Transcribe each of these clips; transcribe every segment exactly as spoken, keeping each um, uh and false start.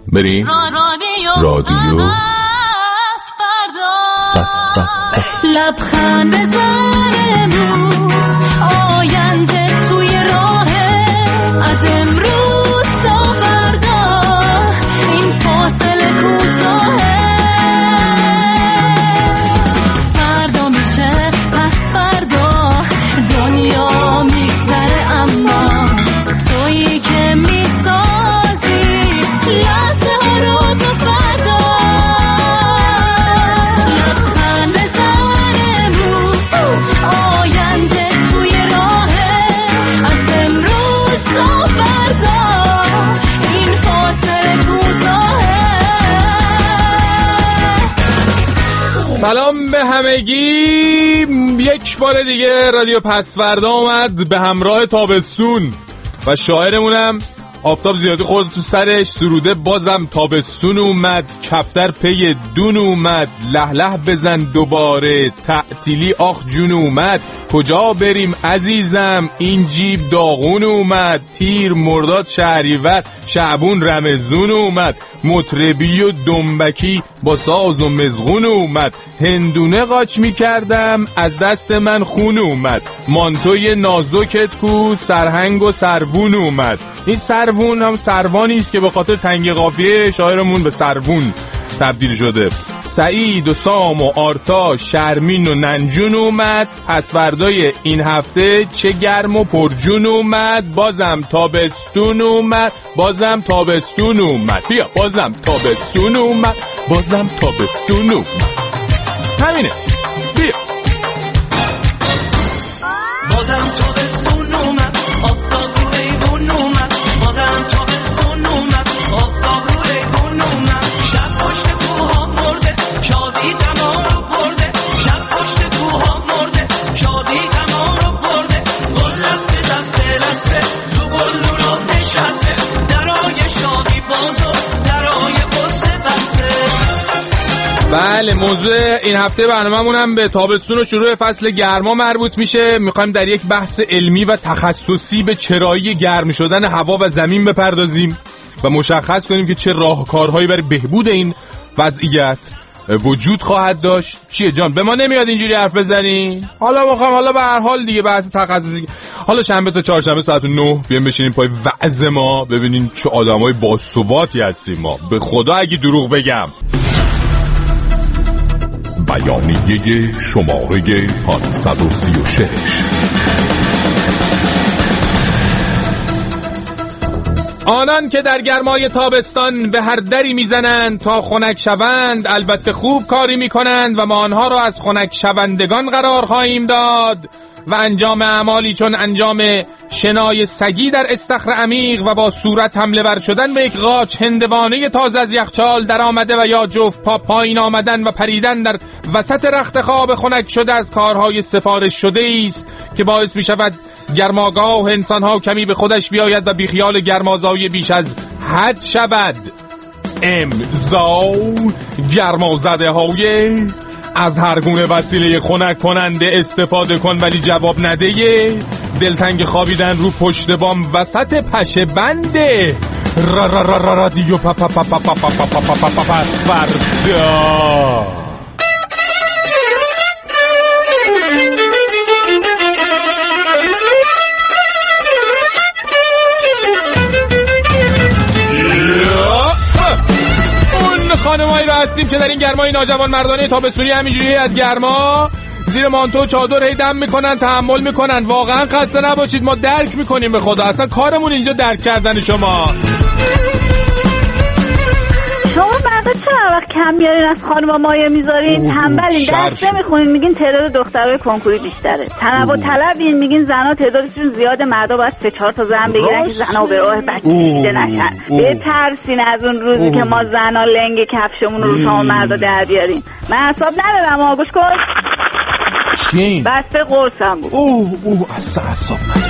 بریم رادیو لبخند بزن امروز، آینده توی راهه، از امروز تا فردا این فاصله کوتاهه. فردا میشه پس فردا، دنیا میگذره اما تویی که میسازی لحظه ها رو تا فردا. لبخند بزن امروز، آینده توی راهه، از امروز تا فردا این فاصله کوتاهه. سلام به همگی. یک بار دیگه رادیو پسوردا اومد به همراه تابستون و شاعرمونم آفتاب زیادی خورد تو سرش، سروده بازم تابستون اومد، کفتر پی دون اومد، له له بزن دوباره تعطیلی آخ جون اومد، کجا بریم عزیزم این جیب داغون اومد، تیر مرداد شهریور شعبون رمزون اومد، مطربی و دنبکی با ساز و مزغون اومد، هندونه قاچ می کردم از دست من خون اومد، مانتوی نازکت کو سرهنگ و سروون اومد. این سروون هم سروانی است که به خاطر تنگ قافیه شاعرمون به سروون تبدیل شده. سعید و سام و آرتا شرمین و ننجون اومد. پس فردای این هفته چه گرم و پرجون اومد، بازم تابستون اومد، بازم تابستون اومد، بیا بازم تابستون اومد، بازم تابستون اومد. همینه، بیا بازم تابستون اومد، آفتاب رو ایوون اومد، بازم تابستون اومد، آفتاب رو ایوون اومد، شب پشت کوها مرده، شادی تمام رو برده، شب پشت کوها مرده، شادی تمام رو برده، گل دسته دسته دسته تو گل نورا نشسته، درای شادی بازو درای قصه بسته. بله، موضوع این هفته برنامه‌مون هم به تابستون و شروع فصل گرما مربوط میشه. میخوایم در یک بحث علمی و تخصصی به چرایی گرم شدن هوا و زمین بپردازیم و مشخص کنیم که چه راهکارهایی برای بهبود این وضعیت وجود خواهد داشت. چیه جان، به ما نمیاد اینجوری حرف بزنیم؟ حالا میخوام حالا به هر حال دیگه بحث تخصصی، حالا شنبه تا چهارشنبه ساعت نه بیایم بشینیم پای وعظ ما، ببینین چه آدمای باثباتی هستیم ما. به خدا اگه دروغ بگم. بیانیه شماره پانصد و سی و شش. آنان که در گرمای تابستان به هر دری میزنند تا خنک شوند البته خوب کاری میکنند و ما آنها را از خنک شوندگان قرار خواهیم داد و انجام اعمالی چون انجام شنای سگی در استخر عمیق و با صورت حمله ور شدن به یک قاچ هندوانه تازه از یخچال در آمده و یا جفت پا پایین آمدن و پریدن در وسط رخت خواب خنک شده از کارهای سفارش شده است که باعث می شود گرماگاه انسانها کمی به خودش بیاید و بیخیال گرمازایی بیش از حد شود. امضا گرمازده های از هر گونه وسیله خنک کننده استفاده کن ولی جواب نده، دلتنگ خوابیدن رو پشت بام وسط پشه بنده، را را را را رادیو پا پا پا پا پا پا پا پا پا پا پس فردا. خانمایی را هستیم که در این گرمای ناجوان مردانه تابستونی همینجوری از گرما زیر مانتو چادر هی دم میکنن، تحمل میکنن. واقعا خسته نباشید، ما درک میکنیم به خدا، اصلا کارمون اینجا درک کردن شماست. شما مردا چرا وقت کم میارین از خانم مایه میذارین؟ تنبلین، درس نمیخونین، میگین تعداد دخترای کنکوری بیشتره، تنوع طلبین، میگین زنا تعدادشون زیاده، مردا باید سه چهار تا زن بگیرن که زنا به راه بچه دیده نشن. بترسین از اون روزی اوه. که ما زنا لنگ کفشمون رو شما مردا در بیارین. من حساب ندارم، آگوش کن چین بسته قرصم بود. اوه اوه اصلا حساب ندارم.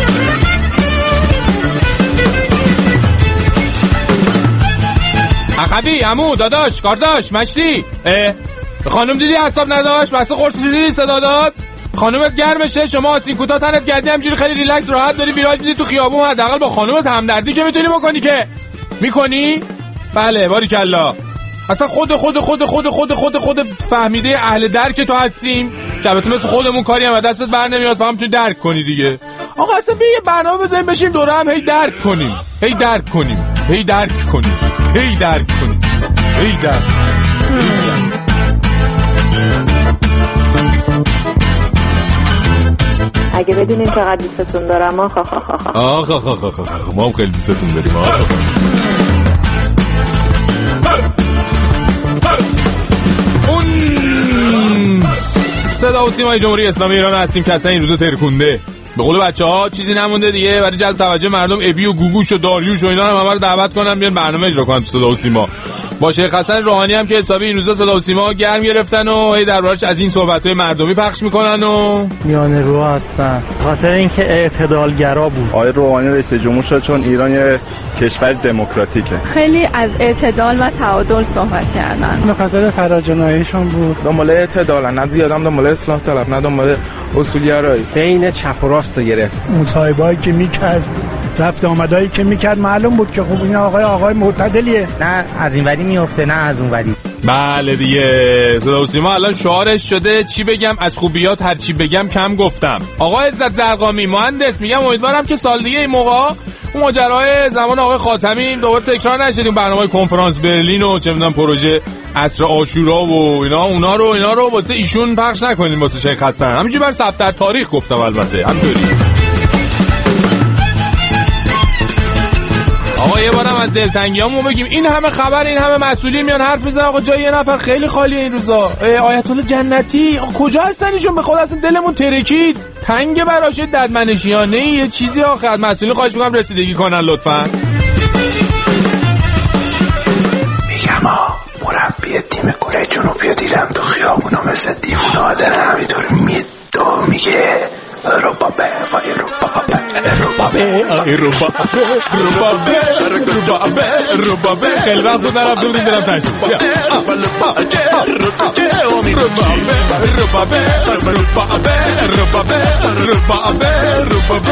عقبی عمو داداش کارداش مشتی خانم دیدی حساب نداشت، بسه قرص دیدی صدا داد، خانومت گرمشه، شما آسین کوتاه تنت کردی همجوری خیلی ریلکس راحت داری ویراج میدی تو خیابون، حداقل با خانومت همدردی که میتونی بکنی که میکنی بله باریکلا. اصلا خود خود خود خود خود خود خود فهمیده اهل درک تو هستیم که البته مثل خودمون کاری هم دستت بر نمیاد، فهم تو درک کنی دیگه. آقا اصلا بیا یه برنامه بزنیم بشیم دوره هم هی درک کنیم هی درک کنیم هی درک کنیم هی درک کنیم هی درک کنیم. اگه بدونیم چقدر دوستتون دارم ما خا خا خا خا آخ خا خا خا خا ما هم خیلی دوستتون داریم. آخ اون صدا و سیمای جمهوری اسلامی ایران هستیم که اصلا این روزا ترکونده. به قول بچه‌ها چیزی نمونده دیگه برای جلب توجه مردم. ابی و گوگوش و داریوش و اینا هم همه رو دعوت کنن بیان برنامه اجرا کنن تو صدا و سیما. با شیخ حسن روحانی هم که حسابی این روزا صدا و سیما گرم گرفتن و هی دربارش از این صحبت‌های مردمی پخش میکنن و میانه رو هستن. خاطر اینکه اعتدالگرا بود. آقای روحانی رئیس جمهور شد چون ایران یه کشور دموکراتیکه. خیلی از اعتدال و تعادل صحبت کردن. به خاطر فراجناییشون بود. دنبال اعتدالن، نه زیادم دنبال اصلاح طلب، نه دنبال اصولگرایی. بین چپ و راست رو گرفت. مصاحبه‌ای که میکرد، رفت آمدایی که میکرد معلوم بود که خب این آقای آقای معتدلیه. نه از این وری میفته نه از اون وری. بله دیگه صدا و سیما الان شعارش شده چی بگم از خوبیات هر چی بگم کم گفتم. آقا عزت زرقامی مهندس میگم امیدوارم که سال دیگه این موقع اون ماجرای زمان آقای خاتمی دوباره تکرار نشه. این برنامه کنفرانس برلین و چه میدونم پروژه عصر عاشورا و اینا اونا رو اینا رو واسه ایشون پخش نکنین واسه شیخ حسن. همینجوری بر ثبت در تاریخ گفتم البته همینطوری. آقا یه بارم از دلتنگیامون بگیم. این همه خبر این همه مسئولین میان حرف میزنن آقا جای یه نفر خیلی خالیه این روزا. آیت الله جنتی آقا کجا هستن ایشون؟ به خدا اصلا دلمون ترکید. تنگ براش ددمنشیانه یه چیزی آخر مسئولین خواهش میکنم رسیدگی کنن لطفاً. میگم آ مربی تیم کره جنوبی دیدم تو خیابونا مثل دیوونه داره همینطور میدو میگه روبابه وای روبابه روبابه روبابه روبابه روبابه خیلی وقت بود نرفته بودیم دلم تنگ شد. روبابه روبابه روبابه روبابه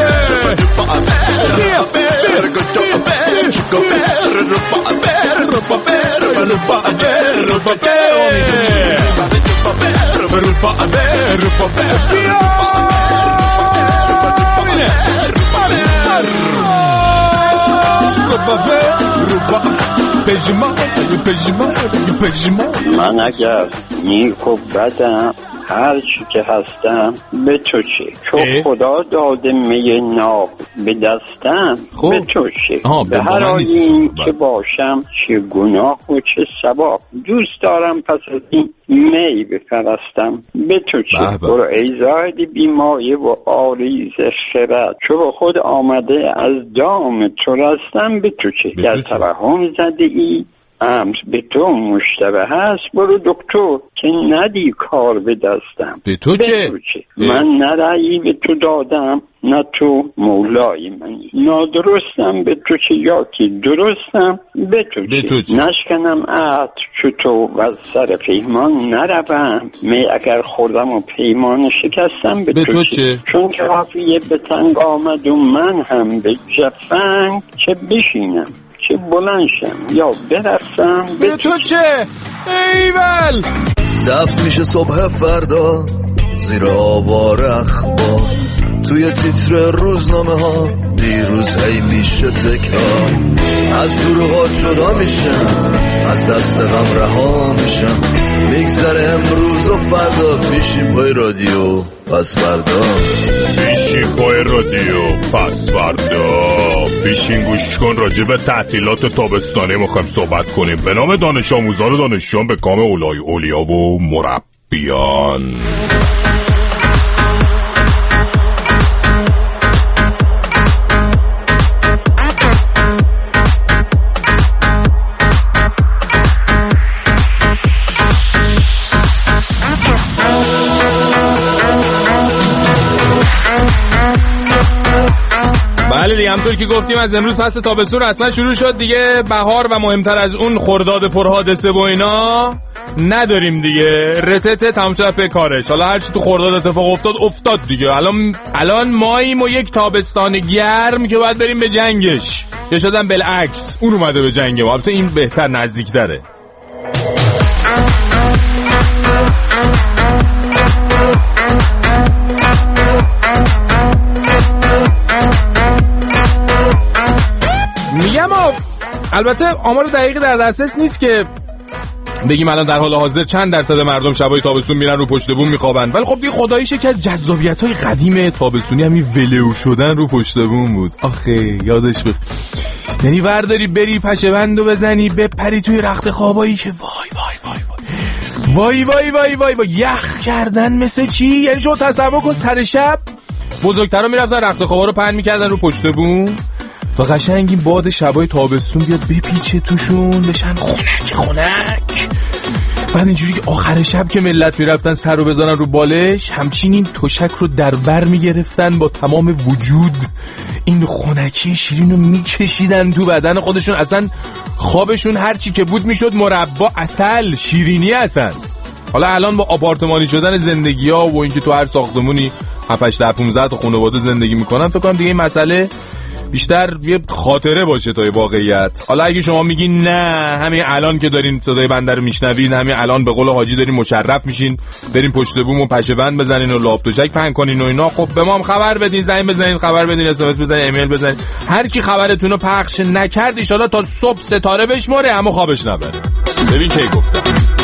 من اگر نیک و بدم هر چی که هستم به تو چه چون خدا داده می ناب به دستم به تو چه به هر حالی که باشم چه گناه و چه ثواب دوست دارم پس از این می بفرستم به تو چه برو ای زاهد بیمایه و آریز خرد چو به خود آمده از دام تو رستم به تو چه در توهم زده ای امر به تو مشتبه هست برو دکتر که ندی کار به دستم به تو چه؟ من نه رأیی به تو دادم نه تو مولای منی نادرستم به تو چه یا که درستم به تو چه نشکنم عهد چو تو و سر پیمان نروم می اگر خوردم و پیمان شکستم به, به تو چه چون که حافیه به تنگ آمد و من هم به جفنگ چه بشینم چه بلنشم یا برفتم به تو چه ایول دفت میشه صبح فردا زیر آوار اخبار توی تیتر روزنامه ها دیروز هی میشه تکرار از دروغات جدا میشم از دست غم رها میشم میگذره امروز و فردا پیشیم پای رادیو پس فردا پیشیم پای رادیو پس فردا پیشین گوش کن راجع به تعطیلات تابستانه میخوایم صحبت کنیم به نام دانش آموزان و دانشجویان به کام اولای اولیا و مربیان. بله دیگه همطور که گفتیم از امروز فصل تابستون رسما شروع شد دیگه. بهار و مهمتر از اون خرداد پرحادثه و اینا نداریم دیگه. رتته تمام شد به کارش. حالا هر چی تو خرداد اتفاق افتاد افتاد دیگه. الان الان ماییم و یک تابستان گرم که باید بریم به جنگش. یا شدن بالعکس اون اومده به جنگ ما. البته این بهتر نزدیک‌تره. میگم البته آمار دقیقی در دسترس نیست که بگیم الان در حال حاضر چند درصد مردم شبای تابستون میرن رو پشت بوم میخوابن، ولی خب دیگه خداییش که از جذابیت‌های قدیم تابستونی همین ولو شدن رو پشت بوم بود. آخه یادش بخ یعنی ورداری بری پشه بندو بزنی بپری توی رخت خوابایی که وای وای وای وای وای وای وای وای یخ کردن مثل چی؟ یعنی شما تصور کن سر شب بزرگترا میرفتن رخت خوابا رو پهن میکردن رو پشت بوم تا قشنگ این باد شبای تابستون بیاد بپیچه توشون بشن خنک خنک. بعد اینجوری که آخر شب که ملت میرفتن سر رو بزنن رو بالش همچین این تشک رو در بر میگرفتن با تمام وجود این خنکی شیرین رو میکشیدن تو بدن خودشون. اصلا خوابشون هر چی که بود میشد مربا عسل شیرینی اصلا. حالا الان با آپارتمانی شدن زندگی ها و اینکه تو هر ساختمونی هفت هشت پانزده تا خانواده زندگی میکنن فکر کنم دیگه این مسئله بیشتر یه خاطره باشه تا واقعیت. حالا اگه شما میگین نه همین الان که دارین صدای بنده رو میشنوین همین الان به قول حاجی دارین مشرف میشین برین پشت بوم و پشه بند بزنین و لاف تشک پهن کنین و اینا، خب به ما هم خبر بدین، زنگ بزنین، خبر بدین، اس ام اس بزنین، ایمیل بزنین. هر کی خبرتون رو پخش نکرد ان شاءالله تا صبح ستاره بشمره اما خوابش نبره. ببین کی گفتم.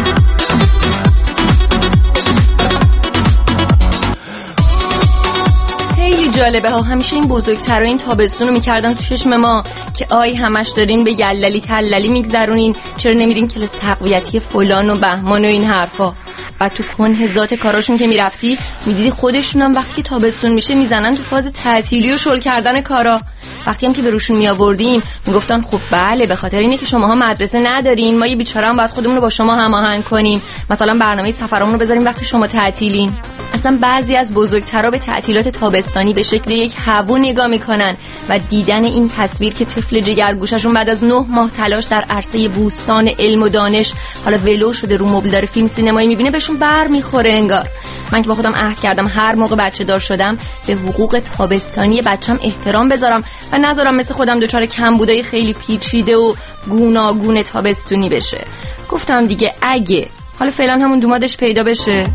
جالبه ها همیشه این بزرگترا این تابستون رو میکردن تو چشم ما که آی همش دارین به یللی تللی میگذرونین، چرا نمیرین کلاس تقویتی فلان و بهمان و این حرفا. بعد تو کنه ذات کاراشون که میرفتی میدیدی خودشونم وقتی که تابستون میشه میزنن تو فاز تعطیلی و شل کردن کارا. وقتی هم که به روشون میآوردیم میگفتن خب بله به خاطر اینه که شماها مدرسه ندارین، ما یه بیچاره هم باید خودمون رو با شما هماهنگ کنیم، مثلا برنامه سفرمون رو بذاریم وقتی شما تعطیلین. اصلا بعضی از بزرگترا به تعطیلات تابستانی به شکل یک هوو نگاه میکنن و دیدن این تصویر که طفل جگرگوششون بعد از نه ماه تلاش در عرصه بوستان علم و دانش حالا ولو شده رو مبل فیلم سینمایی میبینه بهشون بر میخوره انگار. من که با خودم عهد کردم هر موقع بچه دار شدم به حقوق تابستانی بچم احترام بذارم و نذارم مثل خودم دچار کمبودای خیلی پیچیده و گوناگون تابستونی بشه. گفتم دیگه اگه حالا فعلا همون دومادش پیدا بشه.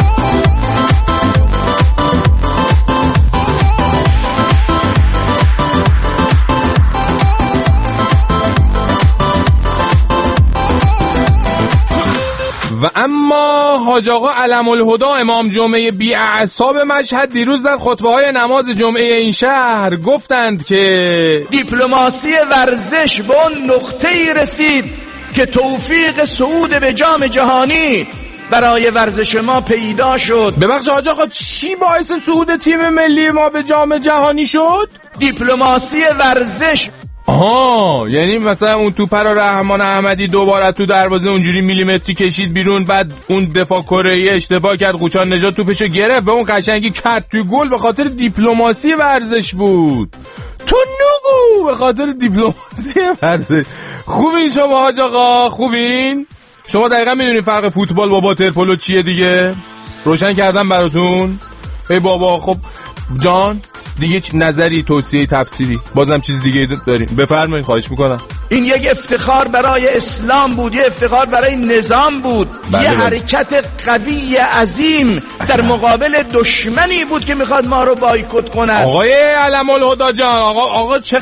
و اما حاج آقا علم الهدا امام جمعه بی اعصاب مشهد دیروز در خطبه های نماز جمعه این شهر گفتند که دیپلماسی ورزش به اون نقطه‌ای رسید که توفیق صعود به جام جهانی برای ورزش ما پیدا شد. ببخش حاج آقا چی باعث صعود تیم ملی ما به جام جهانی شد؟ دیپلماسی ورزش. آها یعنی مثلا اون توپ رو رحمان احمدی دوباره تو دروازه اونجوری میلیمتری کشید بیرون، بعد اون دفاع کره‌ای اشتباه کرد، قوچان نژاد توپشو گرفت و اون قشنگی کرد توی گل به خاطر دیپلماسی ورزش بود. تو نگو به خاطر دیپلماسی ورزش. خوبین شما حاج آقا خوبین؟ شما دقیقا میدونین فرق فوتبال با واترپولو چیه دیگه؟ روشن کردم براتون. ای بابا خب جان دیگه نظری توصیه تفسیری بازم چیز دیگه دارین بفرمایید خواهش میکنم. این یک افتخار برای اسلام بود، یه افتخار برای نظام بود، بله یه بله. حرکت قوی عظیم در مقابل دشمنی بود که میخواد ما رو بایکوت کنه. آقای علم الهدا جان آقا آقا چه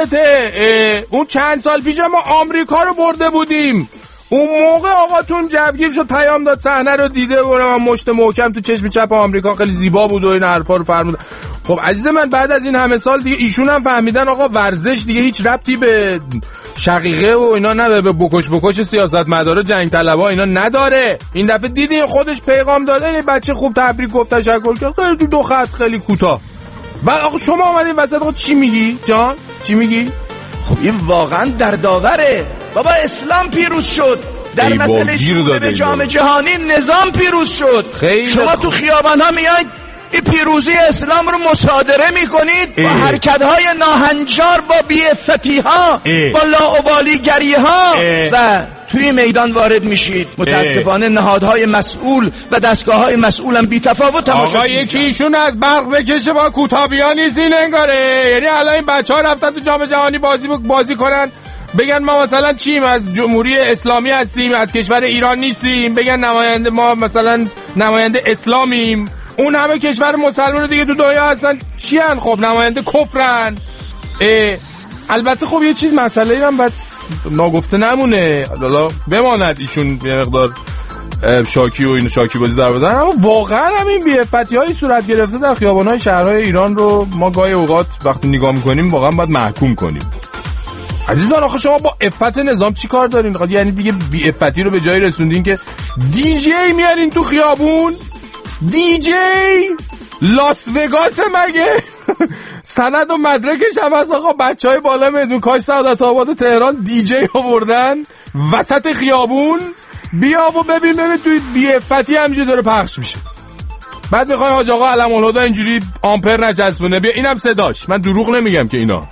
خبرته؟ اون چند سال پیش ما آمریکا رو برده بودیم، اون موقع آقاتون جوگیر شد پیام داد صحنه رو دیده و من مشت محکم تو چشم چپ آمریکا خیلی زیبا بود و این حرفا رو فرمود. خب عزیز من بعد از این همه سال دیگه ایشون هم فهمیدن آقا ورزش دیگه هیچ ربطی به شقیقه و اینا نداره، به بکش بکش سیاستمدار و جنگ طلبا اینا نداره. این دفعه دیدین خودش پیغام داده، این بچه خوب تبریک گفت تشکر کرد خیلی تو دو خط خیلی کوتاه. بعد آقا شما اومدین وسط آقا چی میگی جان چی میگی؟ خب این واقعا دردآوره بابا. اسلام پیروز شد در مسئله صعود به جام جهانی، نظام پیروز شد. خیلی شما تو خیابان ها میاید این پیروزی اسلام رو مصادره میکنید با حرکت‌های ناهنجار، با بی‌عفتی‌ها، با لاابالی‌گری‌ها و توی میدان وارد میشید. متاسفانه نهادهای مسئول و دستگاه‌های مسئول هم بی‌تفاوت تماشا آقا یکی ایشون از برق بکشه با کوتابی‌ها نیست این انگاره. یعنی الان این بچه‌ها رفتن تو جام جهانی بازی بازی کنن، بگن ما مثلا چیم، از جمهوری اسلامی هستیم، از کشور ایران نیستیم، بگن نماینده ما مثلا نماینده اسلامیم. اون همه کشور مسلمان دیگه تو دنیا هستن چی هن؟ خب نماینده کفرن. البته خب یه چیز مسئله هم باید ناگفته نمونه، حالا بماند ایشون یه مقدار شاکی و این شاکی بازی در بزنن، اما واقعا همین بی‌عفتی های صورت گرفته در خیابان‌های شهرهای ایران رو ما گاهی اوقات وقتی نگاه میکنیم واقعا باید محکوم کنیم. عزیزان آخه شما با عفت نظام چی کار دارین؟ یعنی دیگه بی‌عفتی رو به جایی رسوندین که دی جی میارین تو خیابون؟ دی جی لاس وگاس مگه؟ سند و مدرکش هم از آقا بچه های بالا میدون کاش سعادت آباد تهران دی جی آوردن وسط خیابون. بیا و ببین ببین توی بی‌عفتی همینجوری داره پخش میشه. بعد میخوای حاج آقا علم الهدا اینجوری آمپر نچسبونه. بیا اینم صداش، من دروغ نمیگم که اینا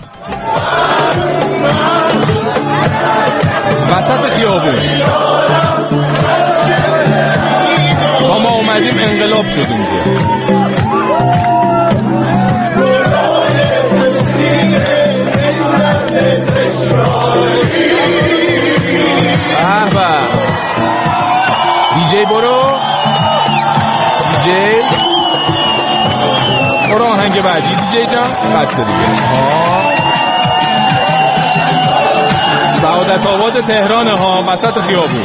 وسط خیابون با ما اومدیم انقلاب شد اونجا. احبا دیجی برو دیجی برو آهنگ بعدی دیجی جان بس دیگه. سعادت آباد تهران ها وسط خیابون.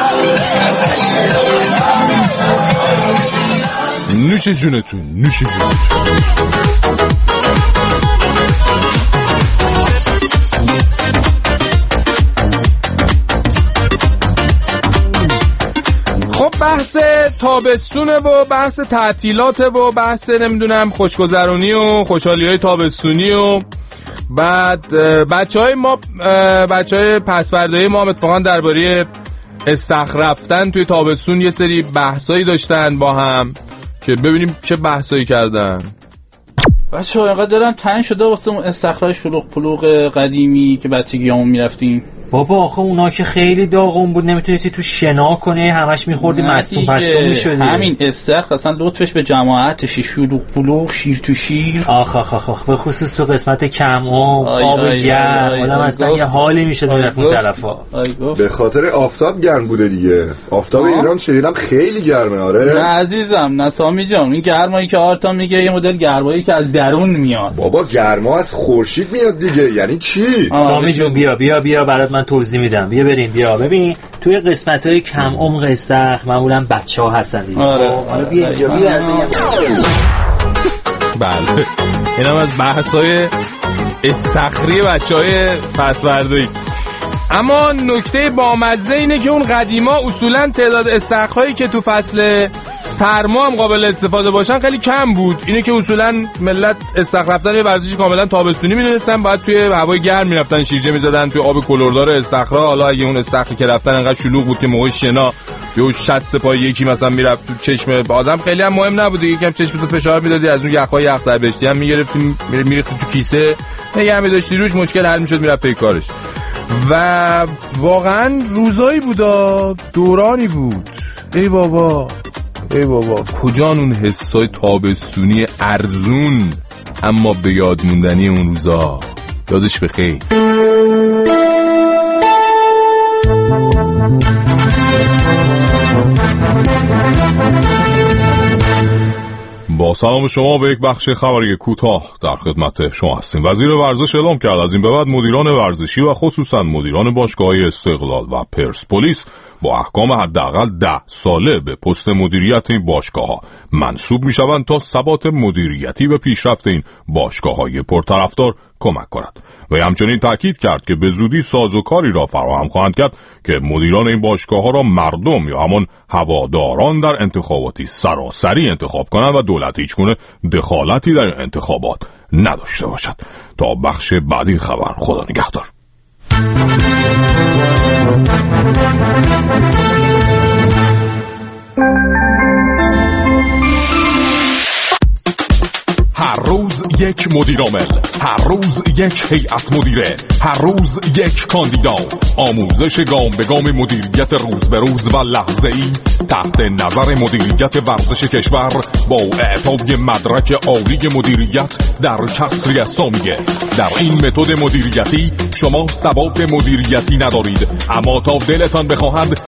نوش جونتون نوش جونتون. خب بحث تابستونه و بحث تعطیلات و بحث نمیدونم خوشگذرونی و خوشحالی های تابستونی و بعد بچه های ما بچه های پسوردهی ما اتفاقا درباره استخر رفتن توی تابستون یه سری بحثایی داشتن با هم که ببینیم چه بحثایی کردن. بچه ها اینقدر دارن تنگ شده واسه اون استخرهای شلوغ پلوغ قدیمی که بچگی همون میرفتیم. بابا آخه اونا که خیلی داغون بود نمیتونستی تو شنا کنه، همش میخوردی مستون پستون میشدی. همین استخر اصلا لطفش به جماعتش شلوغ پلوغ شیر تو شیر. آخ آخ آخ آخ به خصوص تو قسمت کم و آب گرم آدم اصلا یه حالی میشد میرفت اون طرفا. به خاطر آفتاب گرم بوده دیگه. آفتاب ایران شنیدم خیلی گرمه. آره نه عزیزم نه سامی جان، این گرمایی که آرتا میگه یه مدل گرمایی که از درون میاد. بابا گرما از خورشید میاد دیگه. یعنی چی؟ سامی جون بیا بیا بیا برات من توضیح میدم. بیا بریم بیا ببین توی قسمت‌های کم عمق استخر معمولا بچه‌ها هستن دیگه. حالا بیا اینجا بیا. بله اینم از بحث‌های استخری بچه‌های پسورده‌ای. اما نکته بامزه اینه که اون قدیما اصولا تعداد استخرهایی که تو فصل سرما هم قابل استفاده باشن خیلی کم بود. اینه که اصولا ملت استخر رفتن یه ورزش کاملا تابستونی میدونستن، باید توی هوای گرم میرفتن شیرجه میزدن توی آب کلردار استخرها. حالا اگه اون استخری که رفتن انقدر شلوغ بود که موقع شنا یه شست پای یکی مثلا میرفت تو چشم آدم خیلی هم مهم نبود، یکم چشمتو فشار میدادی از اون یخ‌های یخ در بهشتی هم میگرفتی میریختی تو کیسه نگه می‌داشتی روش، مشکل حل میشد میرفت پی کارش. و واقعا روزایی بودا دورانی بود. ای بابا ای بابا کجان اون حسای تابستونی ارزون اما به یاد موندنی اون روزا. یادش بخیر. با سلام شما به یک بخش خبری کوتاه در خدمت شما هستیم. وزیر ورزش اعلام کرد از این به بعد مدیران ورزشی و خصوصا مدیران باشگاه‌های استقلال و پرسپولیس با احکام حداقل ده ساله به پست مدیریت این باشگاه‌ها منصوب می‌شوند تا ثبات مدیریتی به پیشرفت این باشگاه‌های پرطرفدار کمک کند. و همچنین تاکید کرد که به زودی سازوکاری را فراهم خواهند کرد که مدیران این باشگاه‌ها را مردم یا همون هواداران در انتخاباتی سراسری انتخاب کنند و دولت هیچگونه دخالتی در انتخابات نداشته باشد. تا بخش بعدی خبر، خدا نگهدار. یک مدیر عامل، هر روز یک هیئت مدیره، هر روز یک کاندیدا. آموزش گام به گام مدیریت روز به روز و لحظه‌ای تحت نظر مدیریت ورزش کشور با اعطای مدرک عالی مدیریت در کسری از سامیه. در این متد مدیریتی شما ثبات مدیریتی ندارید، اما تا دلتان بخواهد